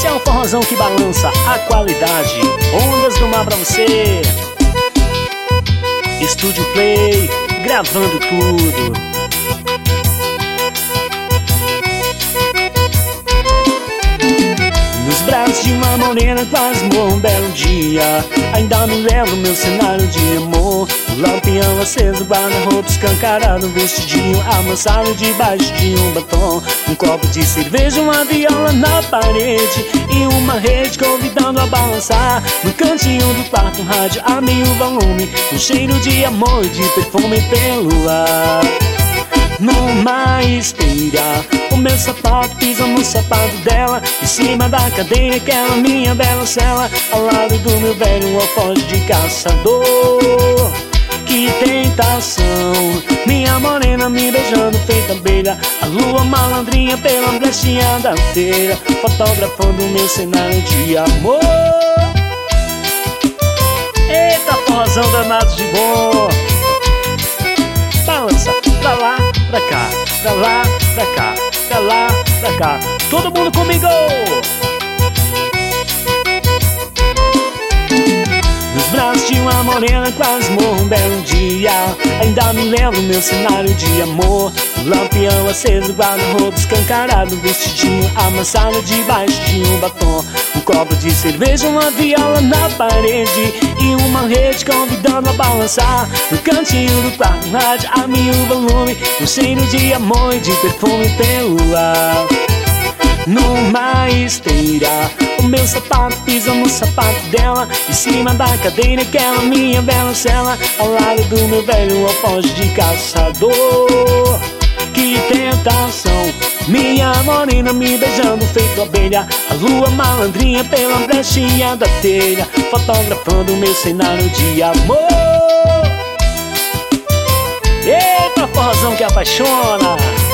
Esse é um forrozão que balança a qualidade. Ondas do mar pra você. Estúdio Play, gravando tudo. Nos braços de uma morena quase morro um belo dia. Ainda me lembro meu cenário de amor. O lampião aceso, guarda-roupa escancarado, um vestidinho amassado debaixo de um batom. Um copo de cerveja, uma viola na parede e uma rede convidando a balançar. No cantinho do quarto, um rádio a meio volume, um cheiro de amor e de perfume pelo ar. Numa esteira, o meu sapato pisa no sapato dela, em cima da cadeira, aquela minha bela cela, ao lado do meu velho alforje de caçador. Que tentação, minha morena me beijando feita abelha, a lua malandrinha pela brechinha da feira, fotografando meu cenário de amor. Eita, forrozão danado de bom. Balança pra lá, pra cá, pra lá, pra cá, pra lá, pra cá. Todo mundo comigo! Nos braços de uma morena quase morro um belo dia. Ainda me lembro meu cenário de amor. O lampião aceso, guarda-roupa escancarado, vestidinho amassado debaixo de um batom. Um copo de cerveja, uma viola na parede e uma rede convidando a balançar. No cantinho do quarto, um rádio a mil volume, um cheiro de amor e de perfume pelo ar. Numa esteira, o meu sapato pisa no sapato dela, em cima da cadeira, aquela minha bela cela, ao lado do meu velho alforje de caçador. Que tentação, minha morena me beijando feito abelha, a lua malandrinha pela brechinha da telha, fotografando meu cenário de amor. Eita, forrozão que apaixona.